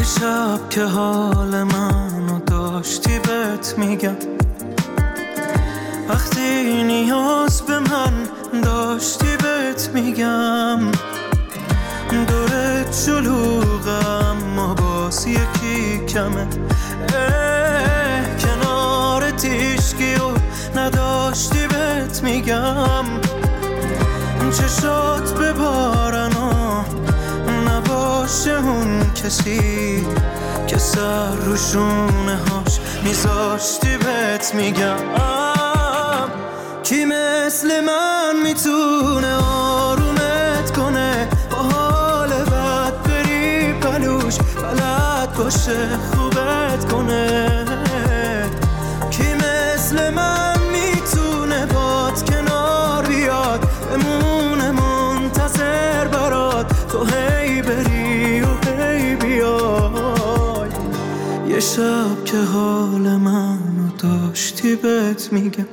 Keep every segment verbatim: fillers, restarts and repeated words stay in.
شب که حال منو داشتی بهت میگم، وقتی نیاز به من داشتی بهت میگم، دورت شلوغم ما باز یکی کمه، کنار تیشکی و نداشتی بهت میگم، چشات ببارن و نباشه اون کسی که سر رو شونه هاش میذاشتی بهت میگم. کی مثل من میتونه آرومت کنه، با حال بد بری پلوش بلد باشه خوبت کنه، کی مثل من میتونه باد کنار بیاد بمونه منتظر برات تو هی بری و هی بیای. یه شب که حال منو داشتی بهت میگم.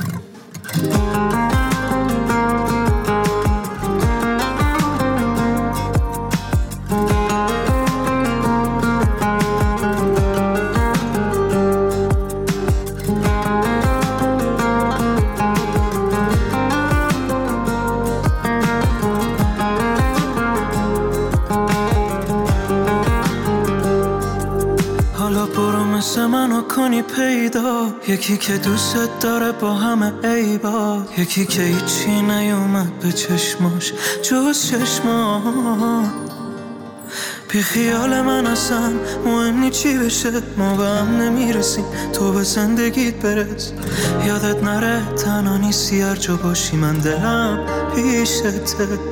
حالا برو مثل منو کنی پیدا، یکی که دوست داره با همه عیبا، یکی که هیچی نیومد به چشماش جز چشما. بی خیال من اصلا مهم نی چی بشه، ما به هم نمیرسیم تو به زندگیت برس، یادت نره تنها نیستی هر جا باشی من دلم پیشته.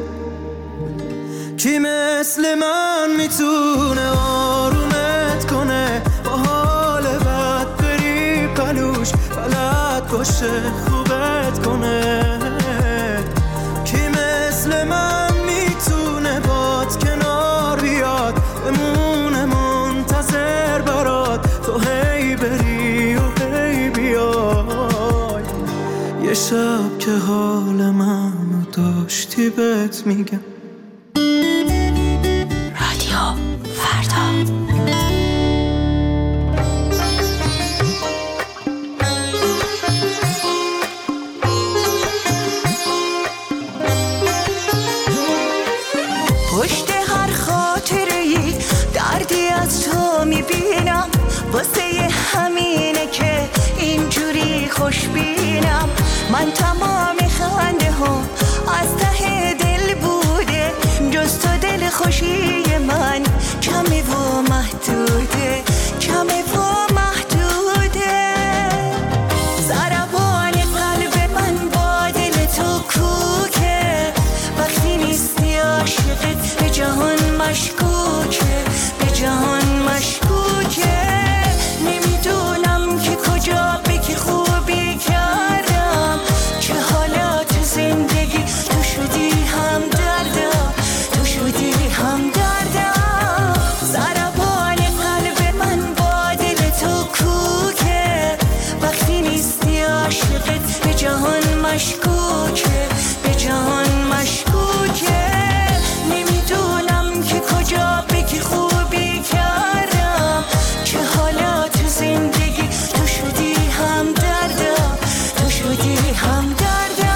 کی مثل من میتونه آرومت کنه، با حال بد بری پلوش بلد باشه خوبت کنه، کی مثل من میتونه باد کنار بیاد بمونه منتظر برات تو هی بری و هی بیای. یه شب که حال منو داشتی بهت میگم. پشت هر خاطره‌ای دردی از تو میبینم، واسه همینه که اینجوری خوشبینم. من تمام خنده ها از ته دل بوده، جز تو دل خوشی من کمه و محدوده، کمه و محدوده. ضربان قلب من با دل تو کوکه، وقتی نیستی عاشقت به جهان مشکوکه، به جهان مشکوکه. نمیدونم که کجا به کی خوبی کردم، که حالا تو زندگی تو شدی هم دردم، تو شدی هم دردم. ضربان قلب من با دل تو کوکه، وقتی نیستی عاشقت به جهان مشکوکه، به جهان مشکوکه. نمیدونم که کجا به کی خوبی کردم، که حالا تو زندگی تو شدی هم دردم، تو شدی هم دردم.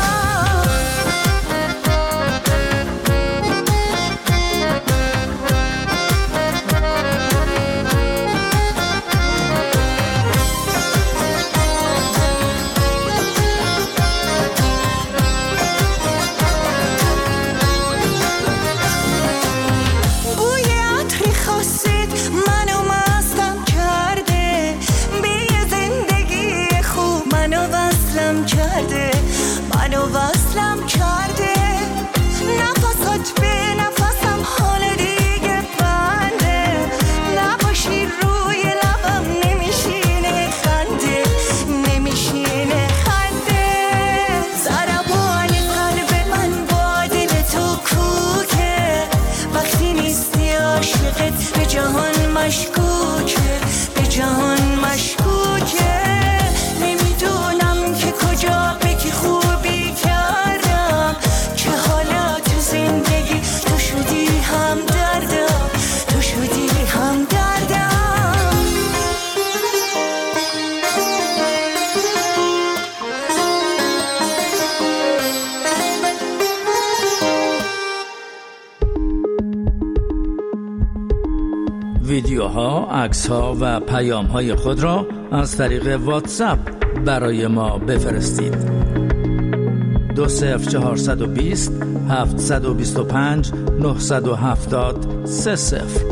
بوی عطری خاصت منو مستم کرده، به یه زندگی خوب منو وصلم کرده، منو وصلم کرده. نفسات به نفسم حال دیگه بنده، نباشی روی لبم نمیشینه خنده، نمیشینه خنده. ضربان قلب من با دل تو کوکه، وقتی نیستی عاشقت به جهان مشکوکه، به جهان مشکوکه. نمیدونم که کجا به کی خوبی کردم، که حالا تو زندگی تو شدی هم دردم، تو شدی هم دردم. ویدیوها، عکس‌ها و پیام‌های خود را از طریق واتساپ برای ما بفرستید. دو صفر چهارصد و بیست هفتصد و بیست و پنج نهصد و هفتاد سه صفر.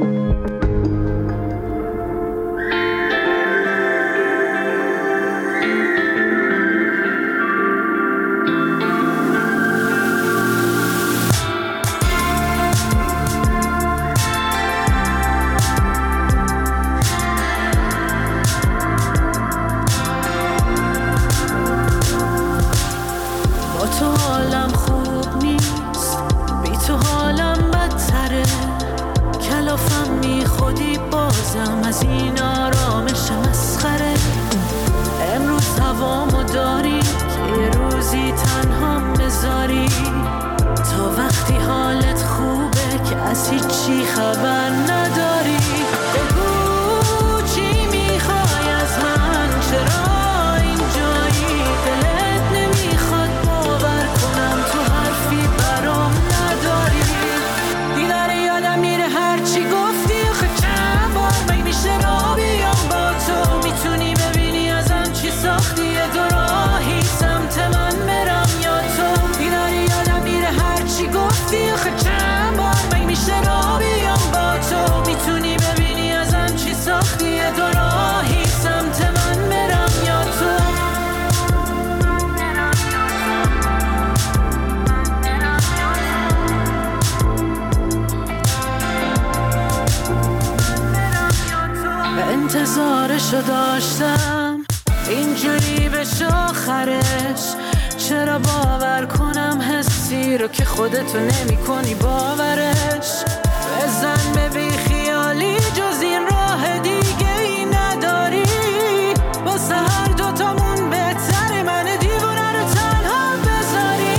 انتظارشو داشتم اینجوری بشه آخرش، چرا باور کنم حسی رو که خودتو نمی کنی باورش. بزن به بی خیالی جز این راه دیگه ای نداری، واسه هر دوتامون بهتره من دیوونه رو تنها بذاری.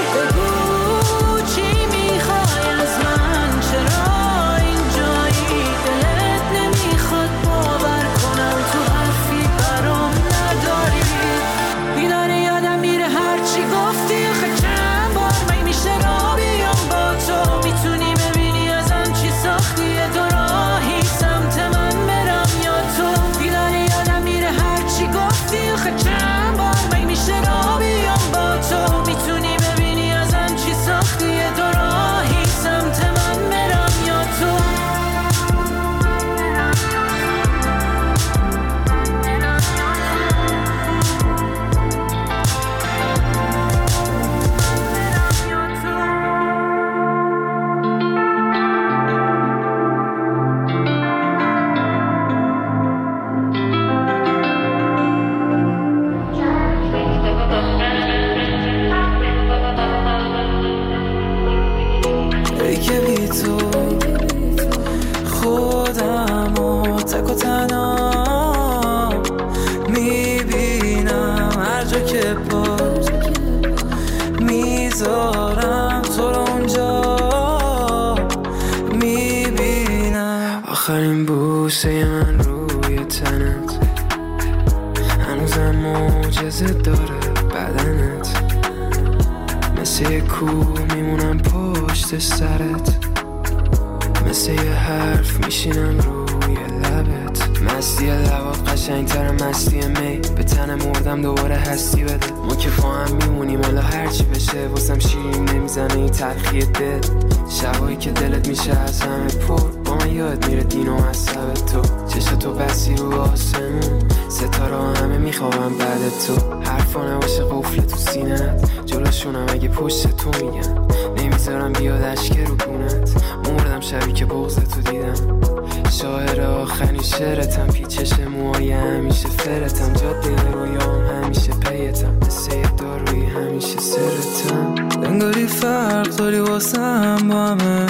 بگو چی میخوای از من، چرا اینجایی، دلت نمیخواد باور کنم تو حرفی برام نداری. بیداره یادم میره هرچی گفتی، آخه چند بار من میشه را بیام با تو، میتونی ببینی ازم چی ساختی، دو راهی سمت من برم یا تو. بیداره یادم میره هرچی گفتی، آخه چند بار من میشه را بیام با تو، میتونی ببینی ازم چی ساختی، دو راهی سمت من برم یا تو. ای که بی تو خودم و تک و تنها میبینم، هر جا که پاس میذارم تو رو اونجا میبینم. آخرین بوسه من روی تنت هنوزم معجزه داره بدنت، مثل یه کوه میمونم پشت سرت، مثل یه حرف میشینم روی لبت. مستی لبات قشنگتر مستی می، به تن مردم دوباره هستی بده. ما که با هم میمونیم حالا هرچی بشه، واسم شیرین نمیزنه این تلخی دل. شبایی که دلت میشه از همه پر، با من یاد میره دین و مذهب تو. چشتو بسی رو آسمون، ستاره همه میخوابم بعد تو. حرفا نباشه قفل تو سینت، جلوشونم اگه پشت تو میگن، نمیذارم بیاد اشک رو گونت. مردم شبی که بغض تو دیدم، شاعر آخرین شعرتم، پیچش موهای همیشه فرتم، جاده رویام همیشه پیتم، مثل یه داروی همیشه سرتم. انگاری فرق داری واسم با همه،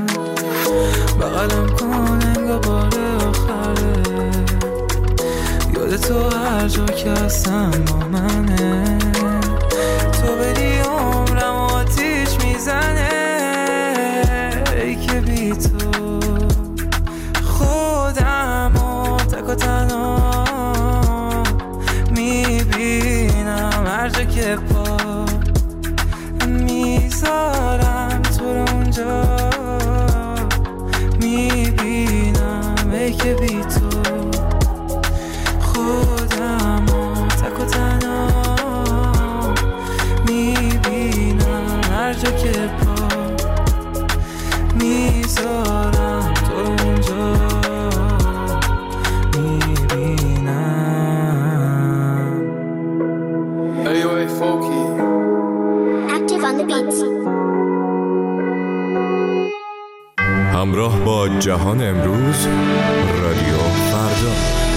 بغلم کن انگار بار آخره، یاد تو هر جا که هستم با منه، تو بری عمرم آتیش میزنه. ای که بی تو خودم و تک و تنها میبینم، هر جا که پا میذارم تو رو اونجا میبینم. ای که بی تو خودم تک و تنها میبینم، هر جا که پا میذارم تو اونجا میبینم. ای ای فوکی Active on the beats. همراه با جهان امروز، رادیو فردا.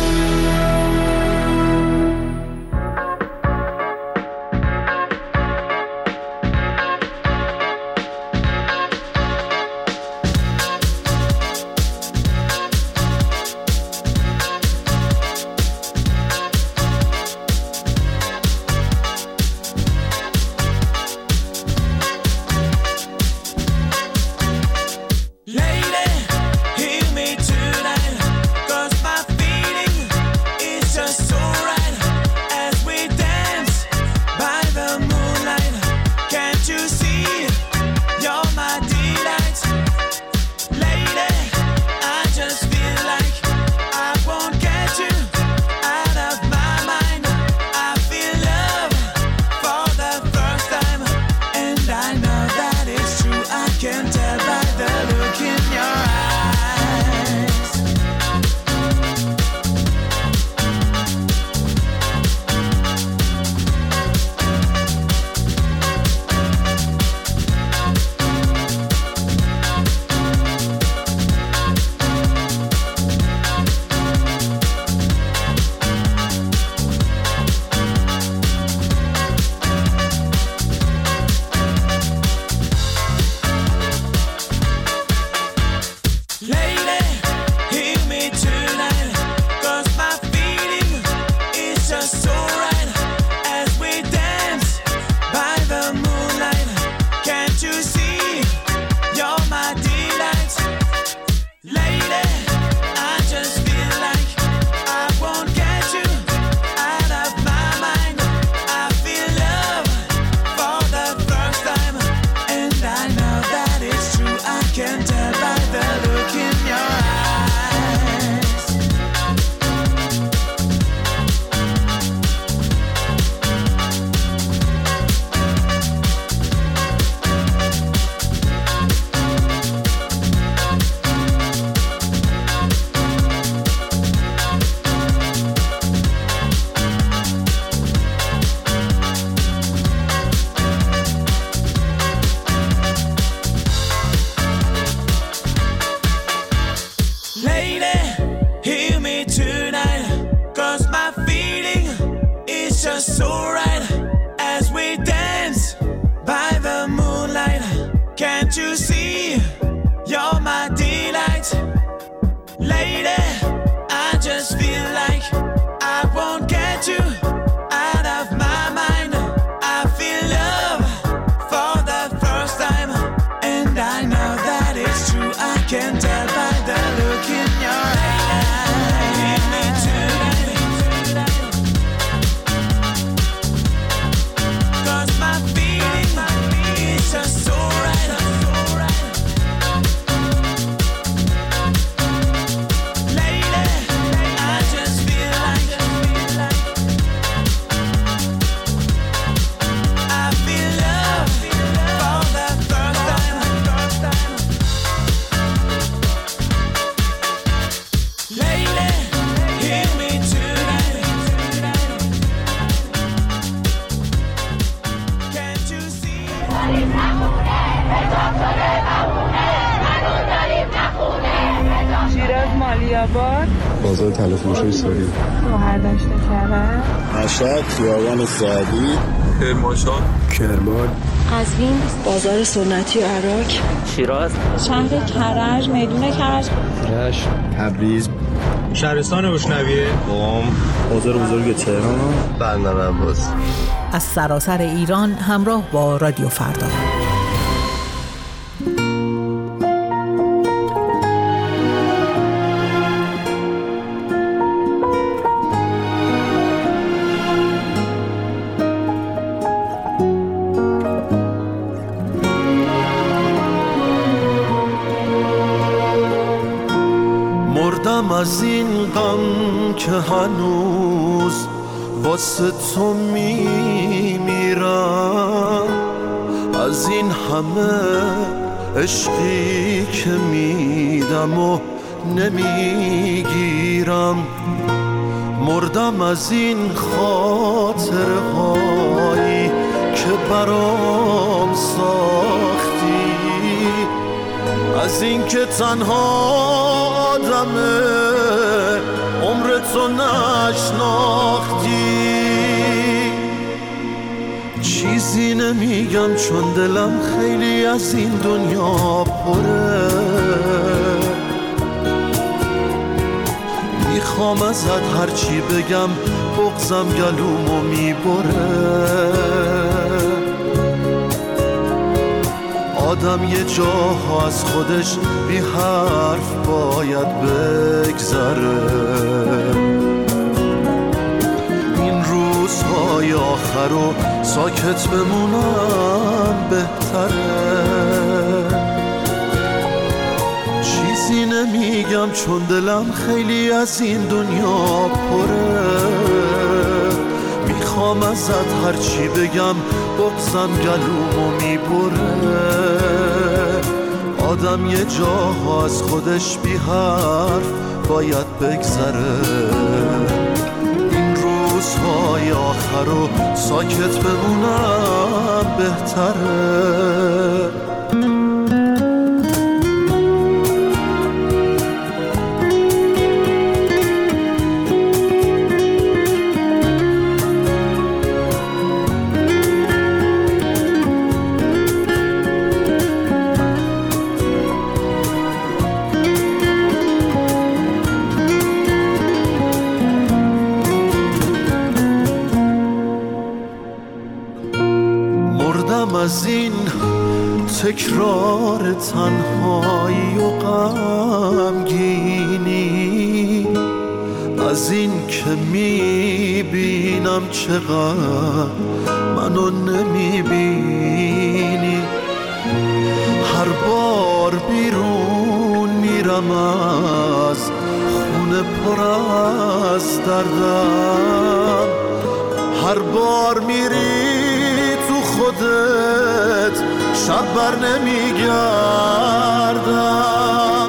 بازار تلفروشی سوری، شهردشت کرج، مشهد، خیابان سعدی، کرمانشاه، کرمان، قزوین، بازار سنتی عراق، شیراز، شهر کرج، میدون کرج، رشت، تبریز، شهرستان بشنویه، قم، بازار بزرگ تهران، بندر عباس. از سراسر ایران همراه با رادیو فردا. مردم از این غم که هنوز واسه تو میمیرم، از این همه عشقی که میدم و نمیگیرم. مردم از این خاطره هایی که برام ساختی، از این که تنها آدمه عمر تو نشناختی. چیزی نمیگم چون دلم خیلی از این دنیا پره، میخوام ازت هرچی بگم بغضم گلومو میبره. آدم یه جاها از خودش بی حرف باید بگذره. این روزهای آخر و ساکت بمونم بهتره. چیزی نمیگم چون دلم خیلی از این دنیا پره، میخوام ازت هرچی بگم بغضم گلومو میبره. آدم یه جاها از خودش بی حرف باید بگذره. این روزهای آخر و ساکت بمونم بهتره. از این تکرار تنهایی و غمگینی، از این که میبینم چقدر منو نمیبینی. هر بار بیرون میرم از خونه پر از دردم، هر بار میری خودت شب بر نمیگردم.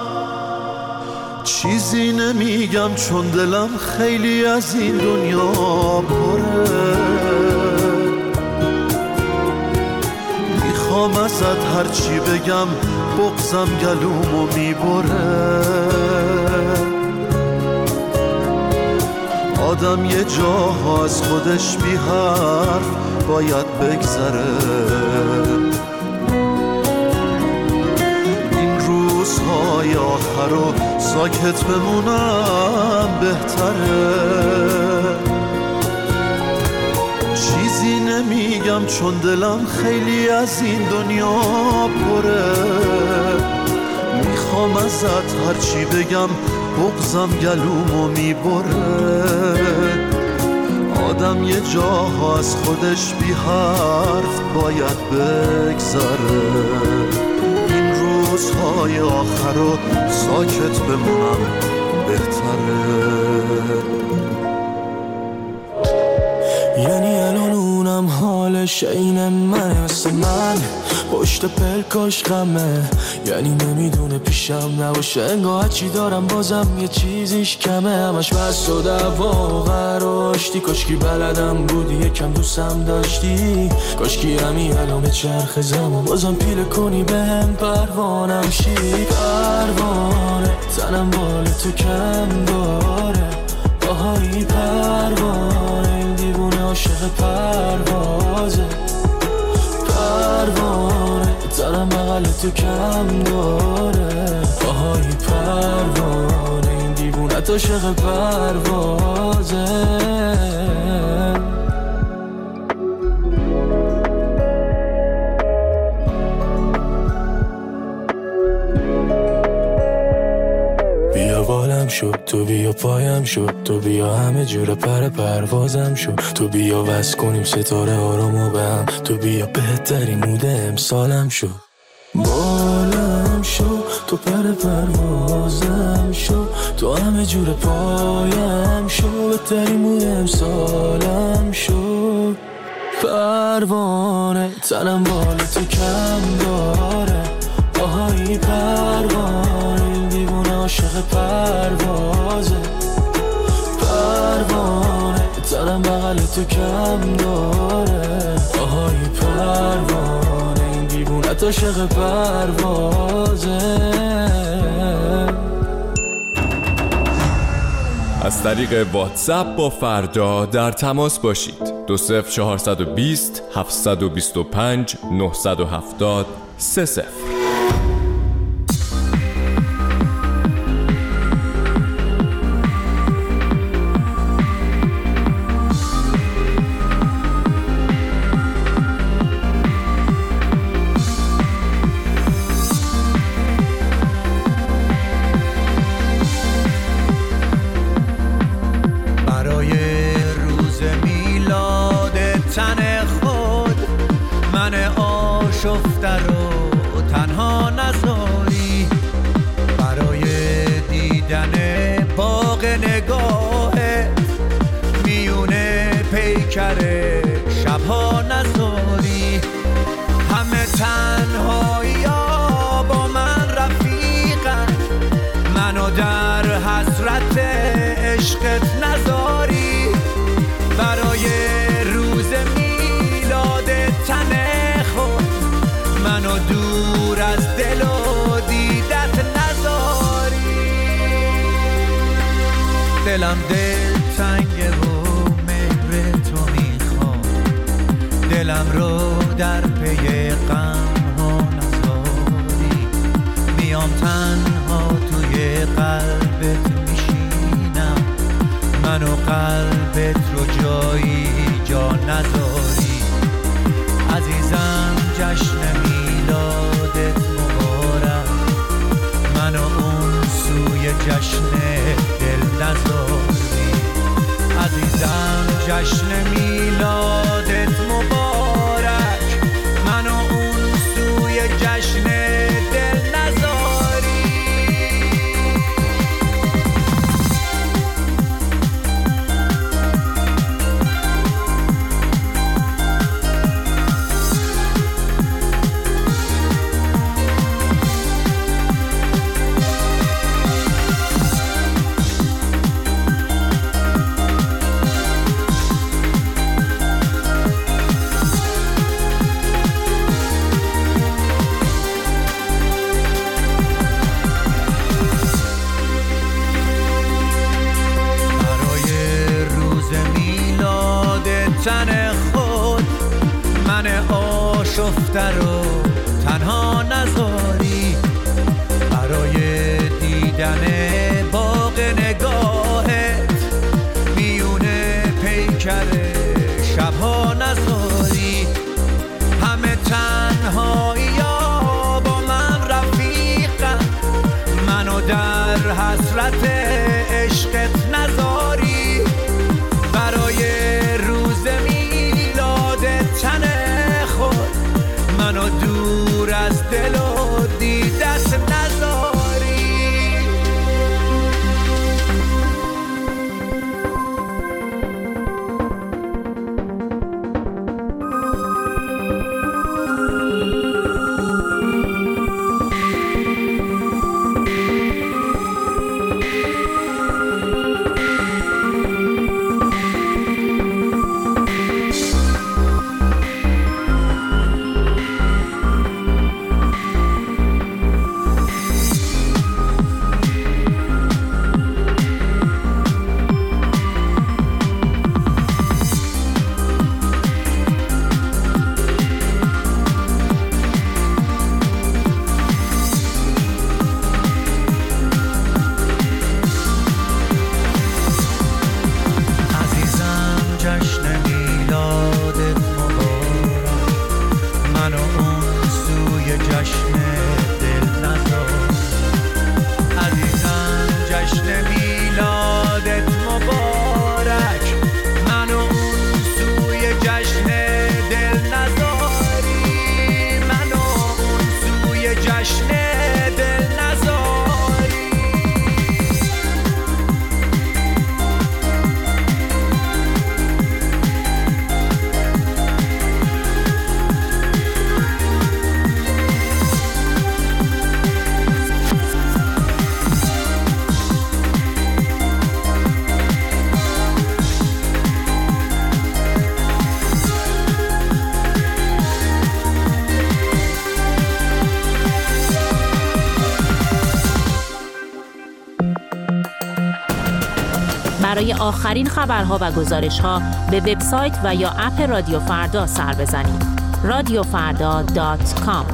چیزی نمیگم چون دلم خیلی از این دنیا پره، میخوام ازت هرچی بگم بغضم گلومو میبره. آدم یه جاها از خودش بی حرف باید بگذره. این روزهای آخر رو ساکت بمونم بهتره. چیزی نمیگم چون دلم خیلی از این دنیا پره، میخوام ازت هرچی بگم بغضم گلومو میبره. آدم یه جاها از خودش بی حرف باید بگذره. این روزهای آخر رو ساکت بمونم بهتره. یعنی الان اونم حالش عین من، مثل من پشت پلکاش غمه. یعنی نمیدونه پیشم نباشه، انگاه چی دارم بازم یه چیزیش کمه. همش بس و دعوا قراشتی، کاشکی بلدم بودی یکم دوستم داشتی. کاشکی همین الان چرخ زمان بازم پیله کنی بهم پروانم شی. پروانه تنم بال تو کم داره، آهایی پروانه این دیوونه عاشق پروازه. پروانه تنم بغل تو کم داره، آهای پروانه این دیوونت عاشق پروازه. بیا بالم شد تو، بیا پایم شد تو، بیا همه جور پر پروازم شد تو. بیا وز کنیم ستاره آرامو به هم، تو بیا بهترین مود امسالم شد. بالم شد تو، پر پروازم شد تو، همه جور پایم شو، بهترین موی امسالم شو. پروانه تنم بال تو کم داره، آهایی پروانه این دیوونه عاشق پروازه. پروانه تنم بغل تو کم داره، آهایی پروانه این دیوونه عاشق پروازه. از طریق واتساپ با فردا در تماس باشید. دو صفر چهارصد و بیست هفتصد و بیست و پنج نهصد و هفتاد سه صفر. شفته رو تنها نذاری، برای دیدن باغ نگاهت میونه پیکر شبها نذاری. همه تنهایی ها با من رفیقن، منو در حسرت عشقت نذاری. برای روز میلاد تن منو دور از دل و دیدت نذاری. دلم دل تنگه و مهر تو میخوام، دلم رو در پی غم ها نذاری. میام تنها توی قلبت میشینم، منو قلبت رو جایی جا نذاری. عزیزم جشن میلادت مبارک، منو اون سوی جشن دل نذاری. عزیزم جشن میلادت مبارک، منو اون سوی جشن دل نذاری. تن خود من آشفته رو تنها نذاری، برای دیدن باغ نگاهت میونه پیکر شبها نذاری. همه تنهایی ها با من رفیقن، منو در حسرت عشقت نذاری. برای روز میلاد تن خود منو دور از دل و دیدت نذاری. برای آخرین خبرها و گزارش‌ها به وبسایت و یا اپ رادیو فردا سر بزنید. رادیو فردا دات کام.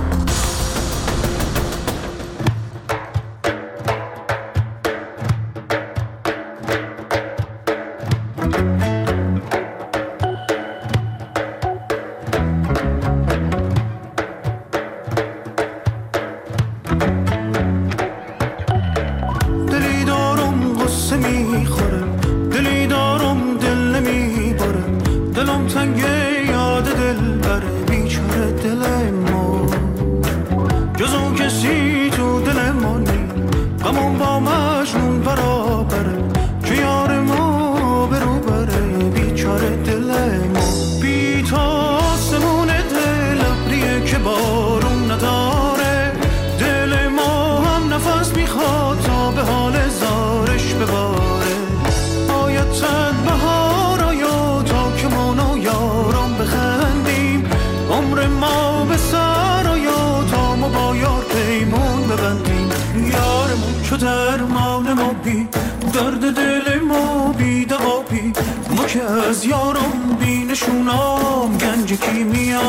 درد دل ما بی دوا بی ما که از یارم بی نشونام گنج کیمیابی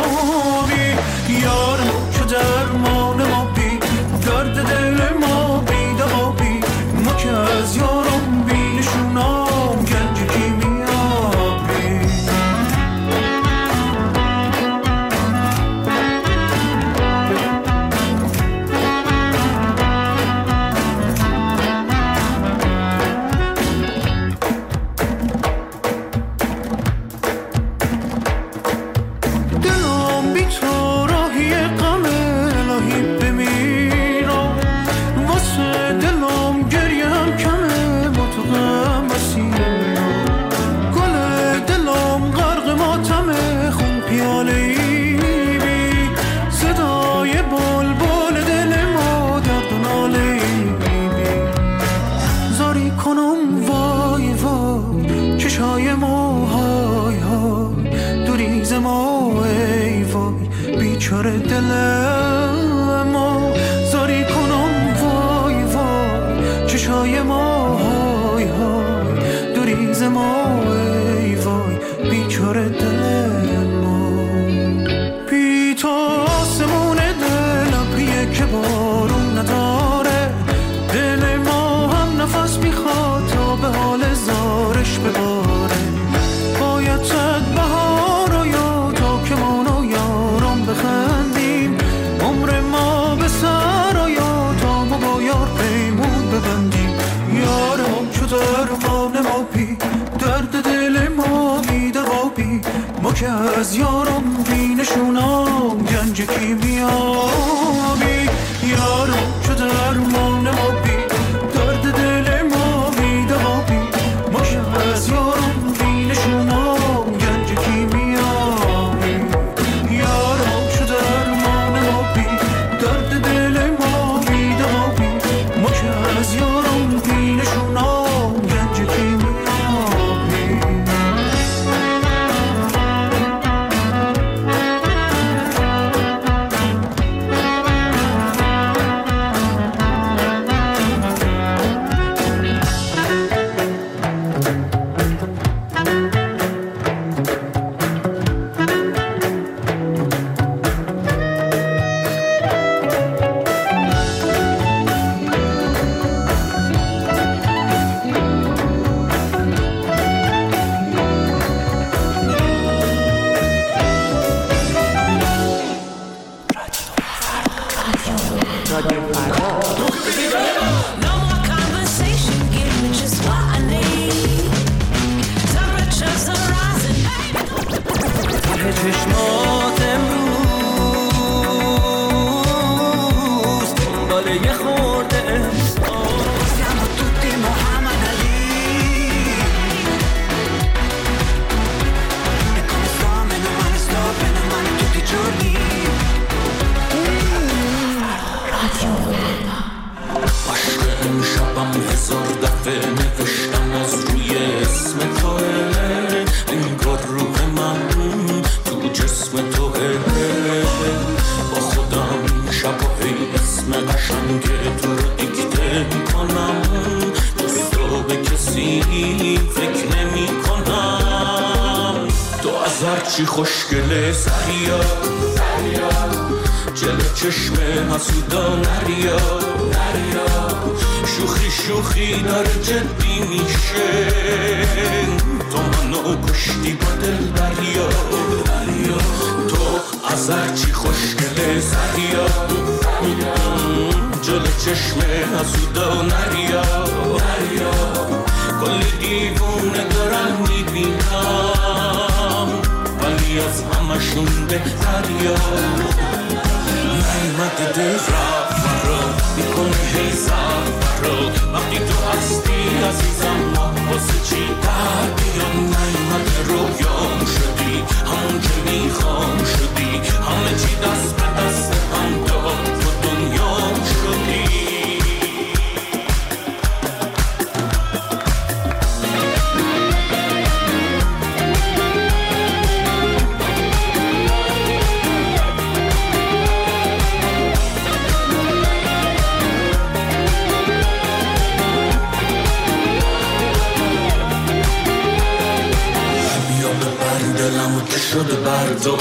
یارم چو درمان ما بی درد دل ما بی دوا بی ما که از یارم بی نشونام گنج کیمیابی بیچاره دل ما زاری کنم وای وای چشای ما های های دوریز ما ای وای بیچاره دل ما بی تو آسمون دل ابریه که بارون نداره دل ما هم نفس میخواد تا به حال زارش بباره باید صد بهار و یا تا که مانو یارم بخندیم عمر ما به سر و یا تا ما با یار پیمون ببندیم یارم چو درمان ما بی درد دل ما بی دوا بی ما که از یارم بی نشونام گنج کیمیابی یارم چو درمان ما بی درد دل ما بی دوا بی ما که از یارم بی نشونام گنج کیمیابی یارم چو درمان ما بی درد دل ما بی دوا بی ما که از یارم بی نشونام گنج کیمیابی چشمات امروز دنبال یه خورده احساس siamo tutti Muhammad Ali e come sto meno male sto bene male tutti i giorni عشق امشبم هزار دفعه نوشتم از روی اسم توه انگار روح من تو جسم توه با خودم شباهی اسم قشنگ تو رو دیکته میکنم دوست رو به کسی کسی فکر نمی کنم. تو از هرچی خوشگله سریا جلو چشم حسودا نریا شوخی شوخی داره جدی میشه. تو منو کشتی با دل دریا تو از هرچی خوشگله سریا جلو چشم حسودا نریا کلی دیوونه دارم میبینم ولی از همشون بهتریا. نیمت دل رفت فرا میکنه هی سفرا وقتی تو هستی عزیزم ما واسه چی در بیام. نیمت رویام شدی همون که میخوام شدی همه چی دست به دست هم داد تو دنیام شدی. شده بر تو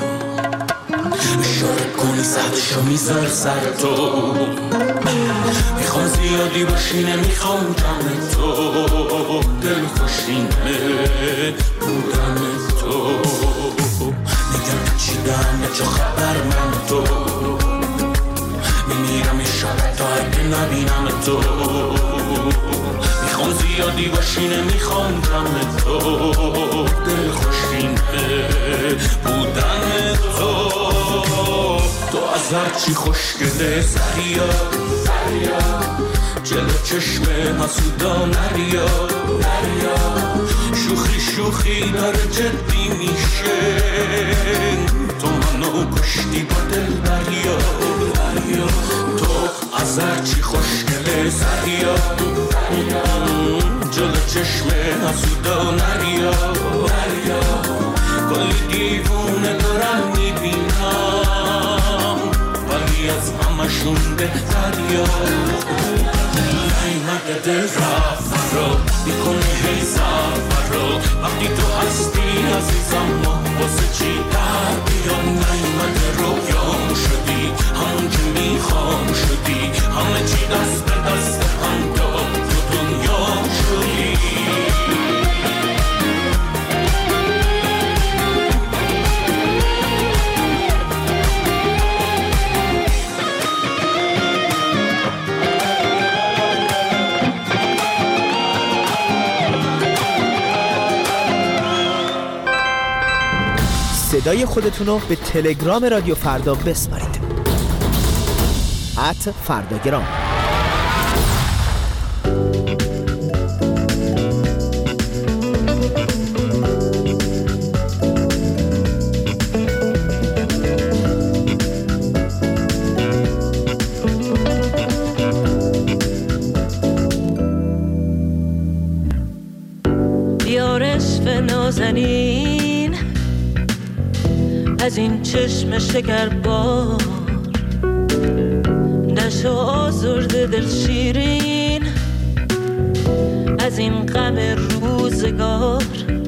اشاره کنی سردشو میذار سر تو. میخوام زیادی باشی نمیخوام جمع تو دل خوشینه بودن تو. میگم چیدم چه خبر من تو میمیرم یه شب تا اگه نبینم تو. میخوام زیادی باشی نمیخوام جمع تو دل خوشینه بودن تو. تو از هرچی خوشگله سریا جلو چشم حسودا نریا شوخی شوخی داره جدی میشه. تو منو کشتی با دل دریا تو از هرچی خوشگله سریا جلو چشم حسودا نریا کلی دیوونه دارم میبینم ولی از همشون بهتریا. نیمت دل رفت فرا میکنه هی سفرا وقتی تو هستی عزیزم ما واسه چی در بیام. نیمت رویام شدی همون که میخوام شدی همه چی دست به دست هم داد تو دنیام شدی. صدای خودتون رو به تلگرام رادیو فردا بسپارید ات فرداگرام. بیارش به نازنین از این چشم شکر بار نشو آزرده دل شیرین از این غم روزگار.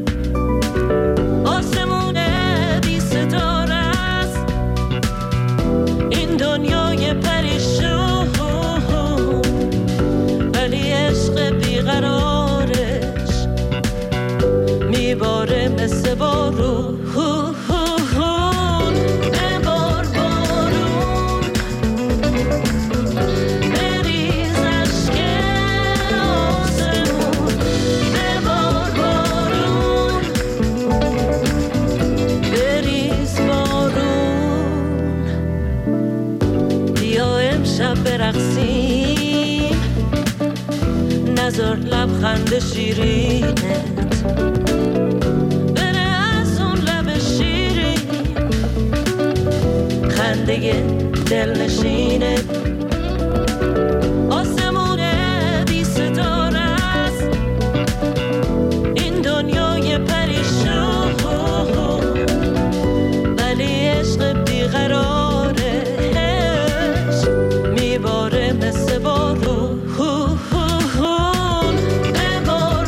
آسمون بی ستاره است این دنیای پریشون ولی عشق بیقرارش میباره مثل بارون. نذار لبخند شیرینت بره از اون لب شیرین خنده دل نشینت. آسمون بی ستاره است این دنیای پریشون ولی عشق بیقرارش میباره مثل بارون. ببار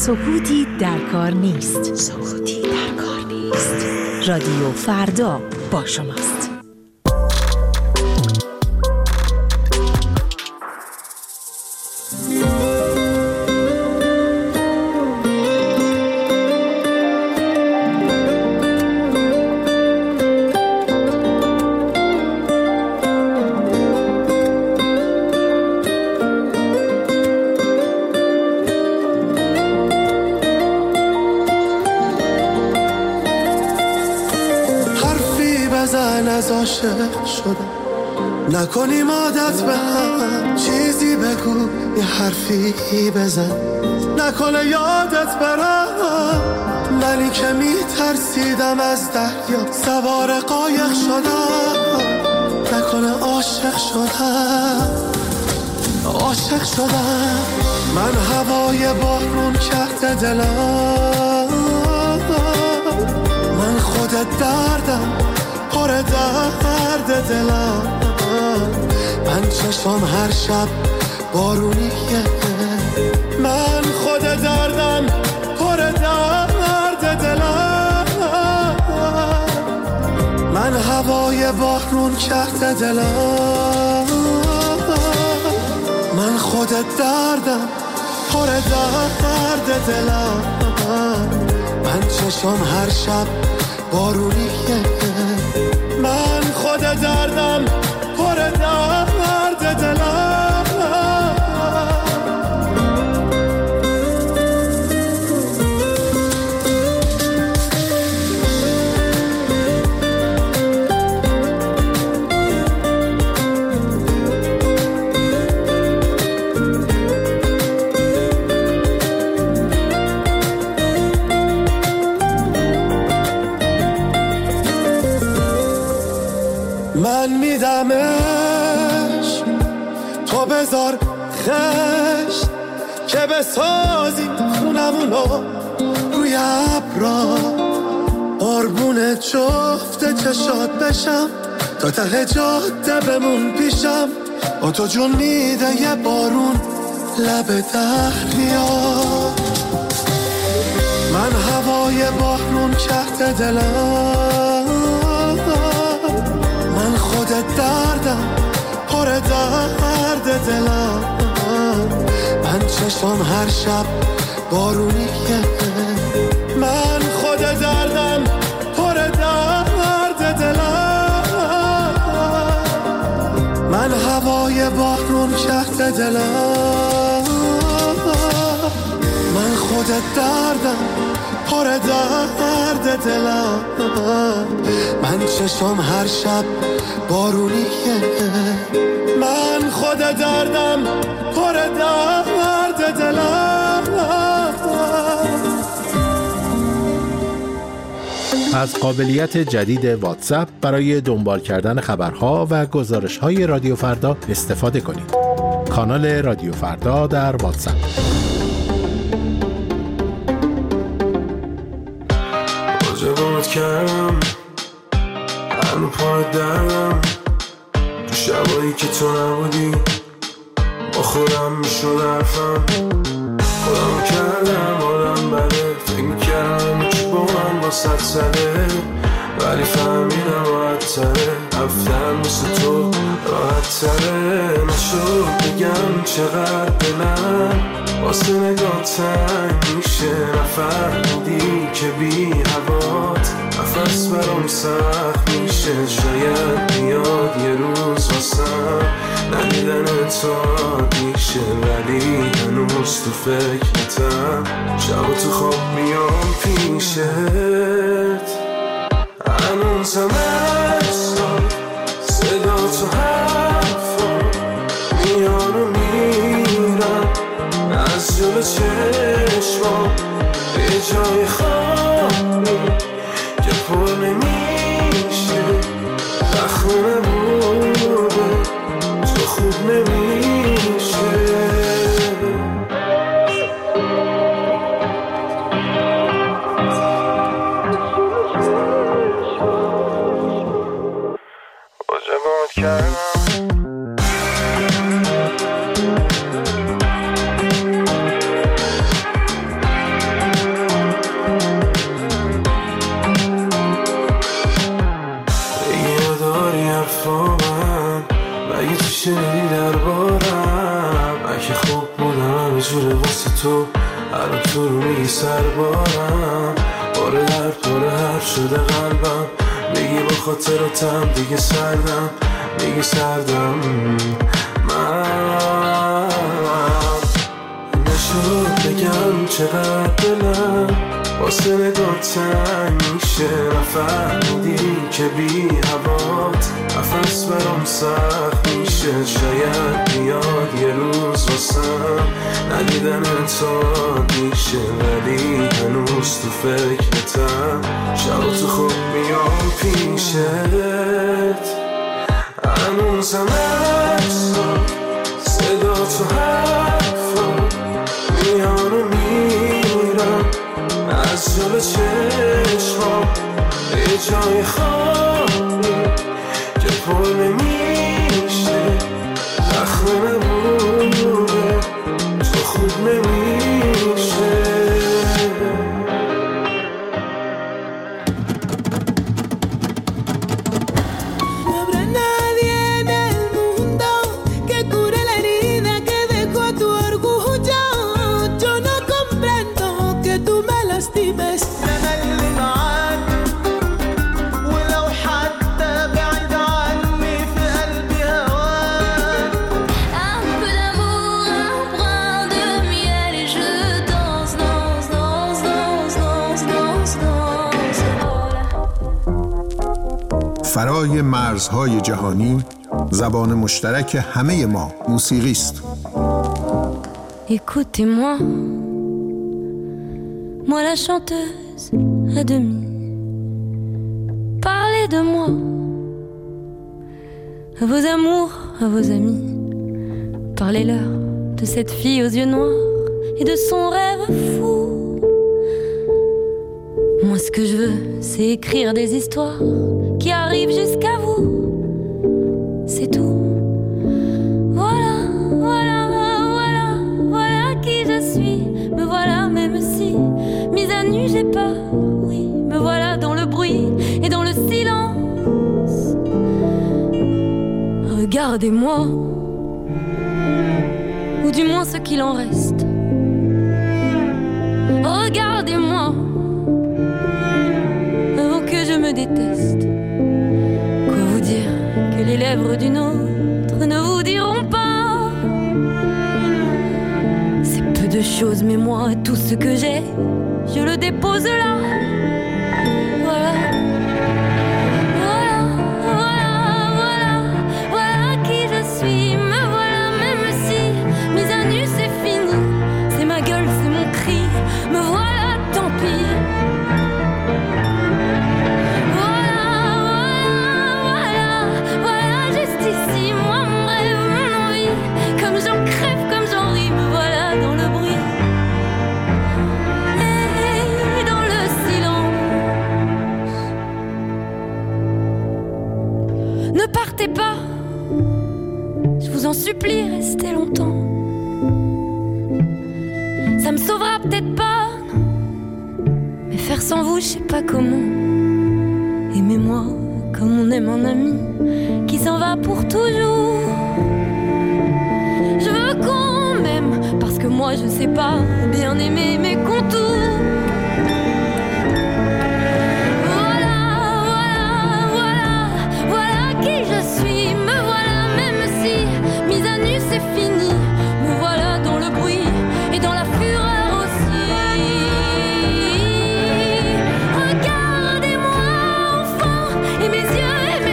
سکوتی در کار نیست. سکوتی در کار نیست. رادیو فردا با شماست. از عاشق شدم نکنیم عادت به هم، چیزی بگو یه حرفی بزن نکنه یادت برم. منی که می ترسیدم از دریا سوار قایق شدم، نکنه عاشق شدم عاشق شدم. من هوای بارون کرده دلم، من خودت دردم پر درد دلم. من چشم هر شب بارونیه، من خود دردم پر درد دلم. من هوای بارون کرده دلم، من خود دردم پر درد دلم. من چشم هر شب بارونیه، من خود دردم پر درد دلم. من میدمش تو بذار خش که بسازی خونمونو روی ابرا، قربون جفت چشات بشم تا ته جاده بمون پیشم. با تو جون میده یه بارون لب دریا. من هوای بارون کرده دلم، من خودت دردم پر درد دلم. من چشم هر شب بارونیه، من خود دردم پر درد دلم. من هوای بارون کرده دلم، من خودت دردم پر درد دلم. من چشم هر شب بارونیه، من خود دردم پر درد دلم. از قابلیت جدید واتساپ برای دنبال کردن خبرها و گزارش‌های رادیو فردا استفاده کنید. کانال رادیو فردا در واتساپ. جوابت کردم هنو پای دردم، تو شبایی که تو نبودی با خودم میشد حرفم. خودم کردم آدم بده، فکر میکردم که با من با ست زده، ولی فهمیدم راحت تره رفتن مثل تو راحت تره. نشد بگم چقدر دلم واسه نگاه تنگ میشه، نفهمیدی که بی هوات نفس برام سخت میشه. شاید بیاد یه روز واسم ندیدن تو میشه، ولی هنوز تو فکرتم شب تو خواب میام پیشت. هنوز هم اصلا صدا تو حرفا میان و میرم از جلو چشمام یه جای خالی که پر نمیشه. خونه بوده تو خوب نمیشه. عجبات کردم اگه چی شنیدی دربارم، اگه خوب بودم همه جوره واسه تو، الان تو رو میگی سربارم، باره در پاره هر شده قلبم، میگی با خاطراتم دیگه سردم، میگی سردم من نشد بگم چقدر دلم واسه نگاه تنگ میشه، نفهمیدی که بی هوات نفس برام سخت میشه، شاید بیاد یه روز واسم ندیدن تا میشه، ولی هنوز تو فکرتم، شب تو خوب میام پیشت، هنوزم عکسات صدا تو حرفات میان و میرم از جلو چشمام، یه جای خالی که پر نمیشه، زخم نبوده تو خوب نمیشه. فرای مرزهای جهانی زبان مشترک همه ما موسیقی است. Écoutez-moi, moi la chanteuse à demi. Parlez de moi, à vos amours, à vos amis. Parlez-leur de cette fille aux yeux noirs et de son rêve fou. Moi ce que je veux, c'est écrire des histoires qui arrivent jusqu'à vous. C'est tout. Voilà, voilà, voilà, voilà qui je suis. Me voilà même si, mise à nu j'ai peur. Oui, me voilà dans le bruit et dans le silence. Regardez-moi, ou du moins ce qu'il en reste. Regardez-moi, avant que je me déteste. Quoi vous dire que les lèvres d'une autre ne vous diront pas. C'est peu de choses, mais moi, tout ce que j'ai, je le dépose là. Voilà. Voilà, voilà, voilà, voilà qui je suis. Me voilà même si, mise à nu c'est fini. C'est ma gueule, c'est mon cri. Me voilà, tant pis. Ici, moi, mon rêve, mon envie, comme j'en crève, comme j'en ris, me voilà dans le bruit et dans le silence. Ne partez pas, je vous en supplie, restez longtemps. Ça me sauvera peut-être pas, non, mais faire sans vous, je sais pas comment. Aimez-moi comme on aime un ami qui s'en va pour toujours. Je veux qu'on m'aime parce que moi je sais pas bien aimer mes contours. Voilà, voilà, voilà, voilà qui je suis. Me voilà même si, mise à nu c'est fini. Me voilà dans le bruit et dans la fureur aussi. Regardez-moi enfant et mes yeux.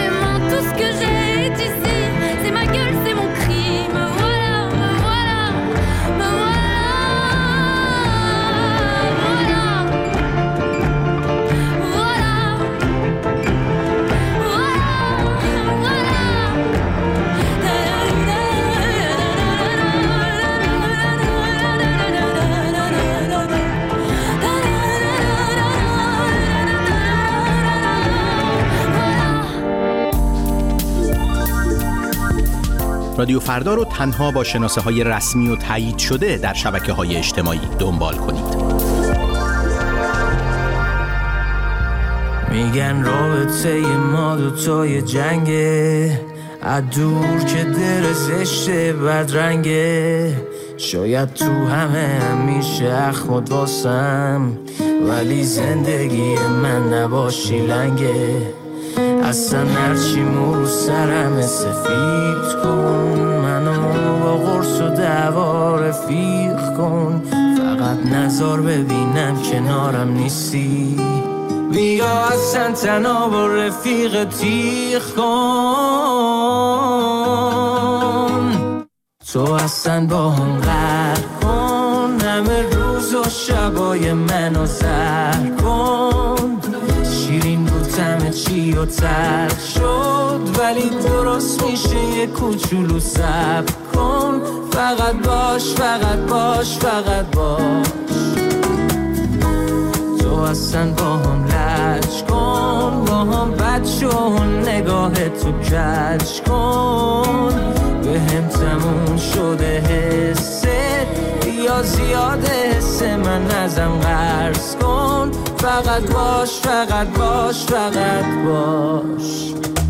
رادیو فردا رو تنها با شناسه های رسمی و تایید شده در شبکه های اجتماعی دنبال کنید. میگن رابطه ما دوتای جنگه، از دور که در زشته بدرنگه، شاید تو همه همیشه اخمد واسم، ولی زندگی من نباشی لنگه. اصلا هرچی مرو سرم سفید کن، منو با قرص و دعوا رفیق کن، فقط نظر ببینم کنارم نیستی. بیا اصلا تنها با رفیق تیغ کن، تو اصلا با هم غرق کن، همه روز و شبای منو زهر کن. شیرین بود همه چی و تلخ شد، ولی درست میشه یه کوچولو صبر کن. فقط باش فقط باش فقط باش، تو اصلا با هم لج کن، با هم بد شو نگاه تو کج کن. به هم تموم شده حسه، یا زیاده حس من ازم قرض کن. فقط باش فقط باش فقط باش.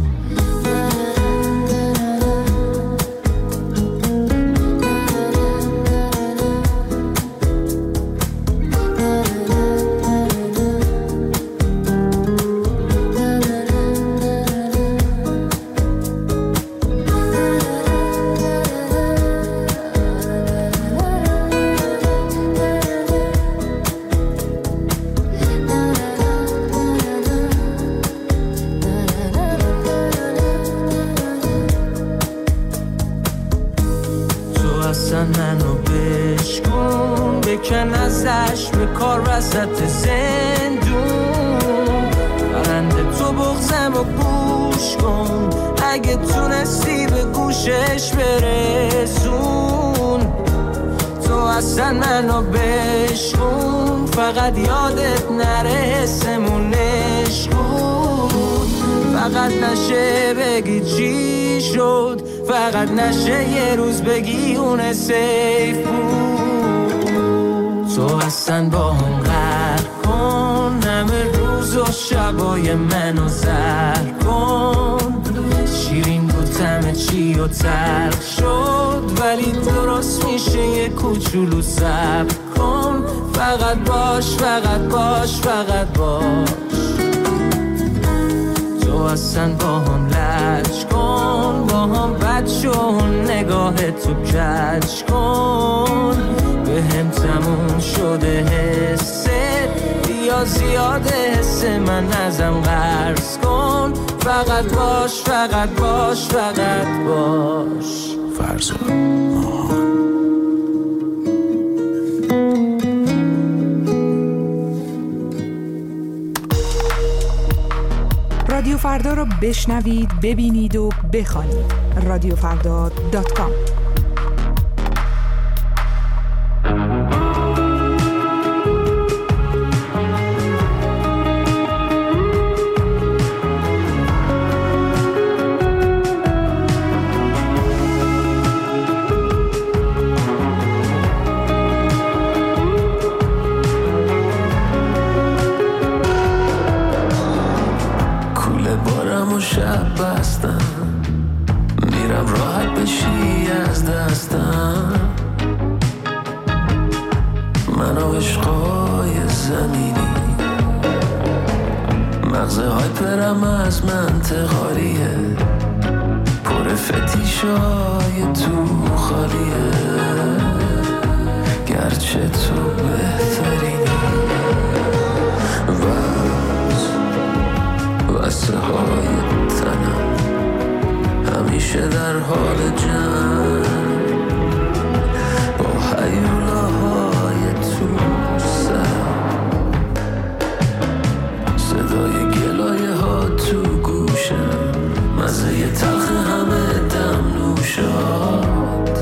بکن ازش به کار وسط زندون، برنده تو بغزم و گوش کن، اگه تونستی به گوشش برسون. تو اصلا منو بشکن، فقط یادت نره حسمونش کن. فقط نشه بگی چی شد، فقط نشه یه روز بگی اون سیف بود. تو اصلا با هم غرق کن، همه روز و شبای منو زهر کن. شیرین بود همه چی و تلخ شد، ولی درست میشه یه کوچولو صبر کن. فقط باش فقط باش فقط باش، تو اصلا با هم لج کن، با هم بد شو نگاه تو کج کن. به هم تموم شده حسه، یا زیاده حس من ازم قرض کن. فقط باش فقط باش فقط باش. فرزاد رادیو فردا رو بشنوید، ببینید و بخوانید. رادیو فردا دات کام. شب بستم، میرم راحت بشی از دستم. من و عشقای زمینی، مغزه های پرم از منطقاریه، پر فتیشای تو خالیه، گرچه تو بهترینی. واسه های تنم همیشه در حال جنگ، با هیولاهای تو سرم، صدای گلایه ها تو گوشم، مزه تلخ همه دم نوشات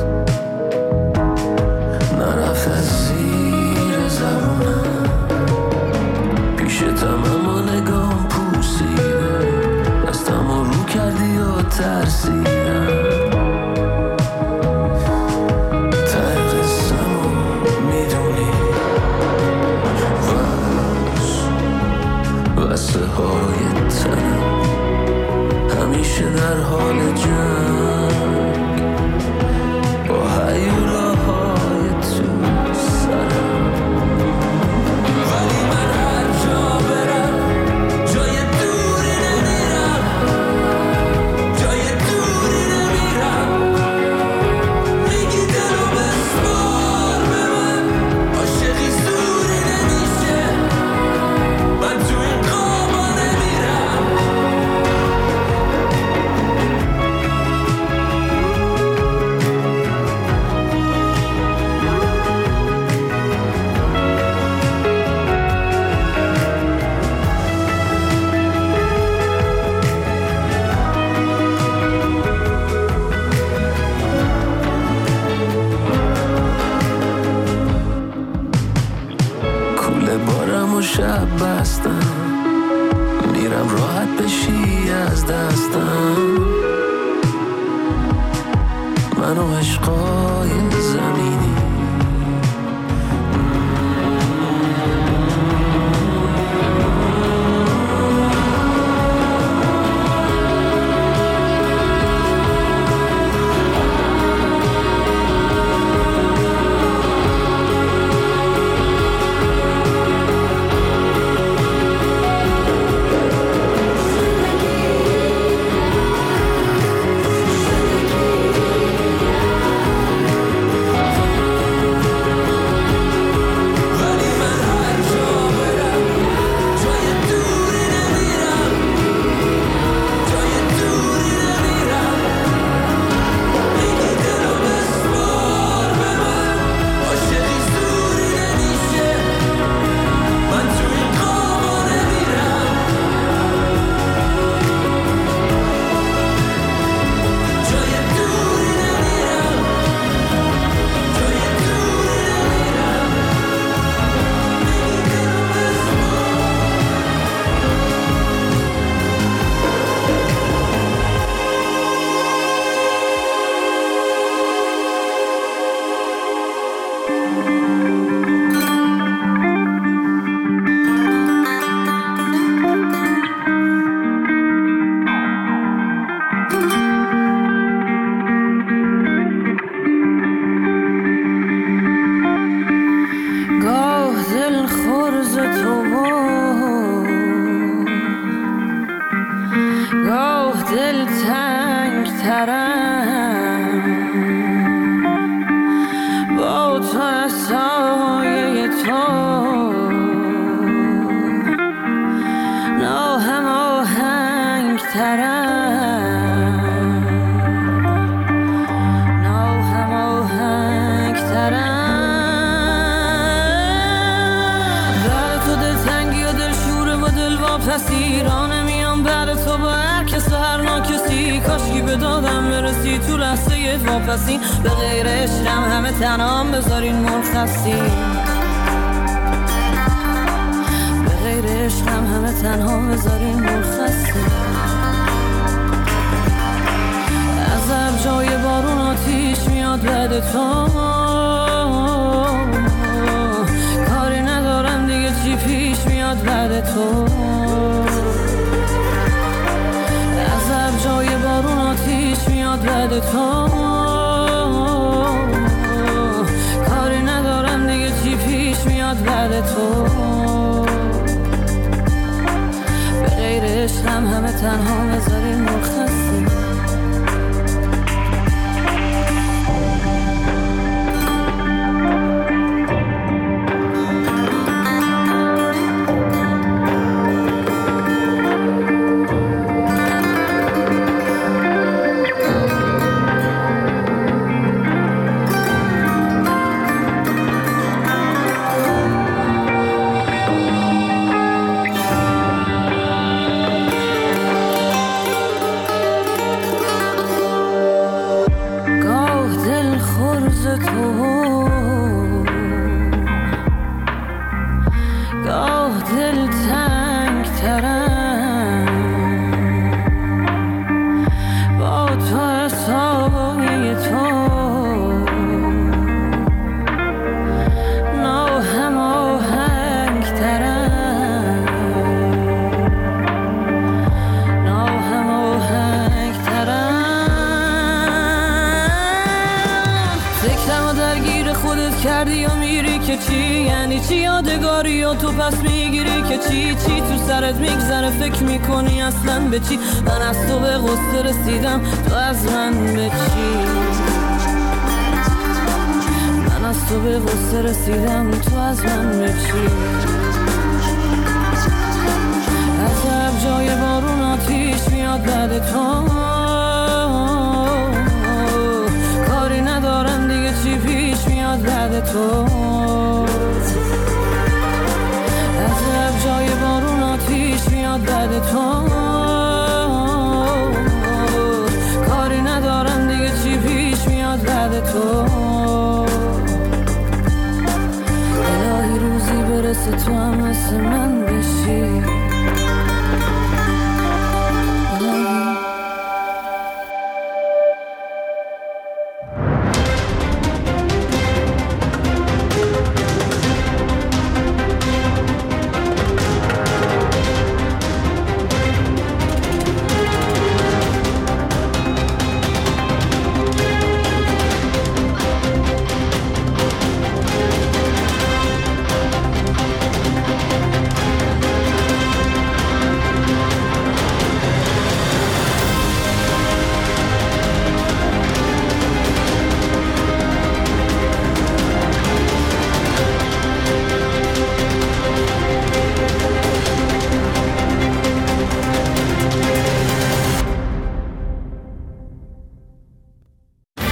نرفت از زیر زبونم. پیشتم اما نگام پوسیده، دستم رو کردی و ترسیدم. بشی از دستم، من و عشقای زمینی. واپسین به غیر عشقم همه تنام بذارین مرخصین، به غیر عشقم همه تنها بذارین مرخصین. عذب جای بارون آتیش میاد بعد تو، کاری ندارم دیگه چی پیش میاد بعد تو. عذب جای بارون آتیش میاد بعد تو، کاری ندارم دیگه چی پیش میاد بعد تو. به غیر عشقم همه تنها بذارین مرخصی. کردی و میری که چی یعنی چی یادگاری و تو پس میگیری که چی چی تو سرت میگذره فکر میکنی اصلا به چی. من از تو به غصه رسیدم تو از من به چی. من از تو به غصه رسیدم تو از من به چی. عذب جای بارون آتیش میاد بعد تو، کاری ندارم دیگه چی پیش میاد بعد تو. عذب جای بارون آتیش میاد بعد تو، کاری ندارم دیگه چی پیش میاد بعد تو. الهی روزی برسه تو هم مثل من بشی.